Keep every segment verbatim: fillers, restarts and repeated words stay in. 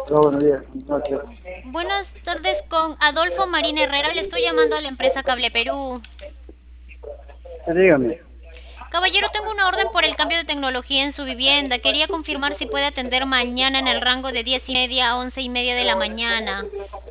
Hola, buenos días, buenas noches. Buenas tardes con Adolfo Marín Herrera, le estoy llamando a la empresa Cable Perú. Eh, Dígame. Caballero, tengo una orden por el cambio de tecnología en su vivienda. Quería confirmar si puede atender mañana en el rango de diez y media a once y media de la mañana.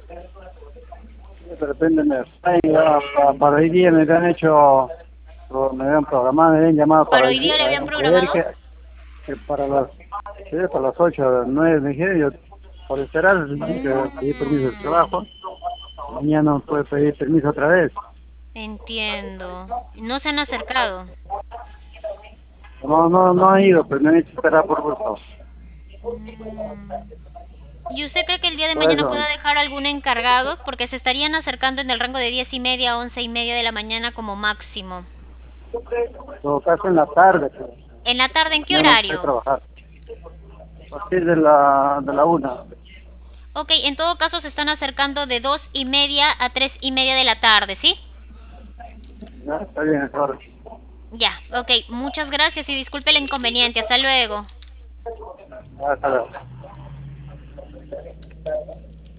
De repente me traen ya pa- para hoy día me han hecho, o me habían programado, me habían llamado para ¿Para hoy hoy día le día, habían a- ayer programado? que, que para las, sí, para las ocho, nueve, me dijeron, yo por esperar, que pedí permiso de Mm, trabajo, mañana no puede pedir permiso otra vez. entiendo. ¿No se han acercado? No, no, no ha ido, pero me han hecho esperar por gusto. Mm. ¿Y usted cree que el día de Por mañana eso, pueda dejar algún encargado? Porque se estarían acercando en el rango de diez y media a once y media de la mañana como máximo. en todo caso en la tarde, pues, ¿En la tarde en qué mañana no puede horario? trabajar. A partir de la, de la una. Ok, en todo caso se están acercando de dos y media a tres y media de la tarde, ¿sí? ¿Ya? Está bien, ahora. Ya, ok, muchas gracias y disculpe el inconveniente. Hasta luego. Hasta luego.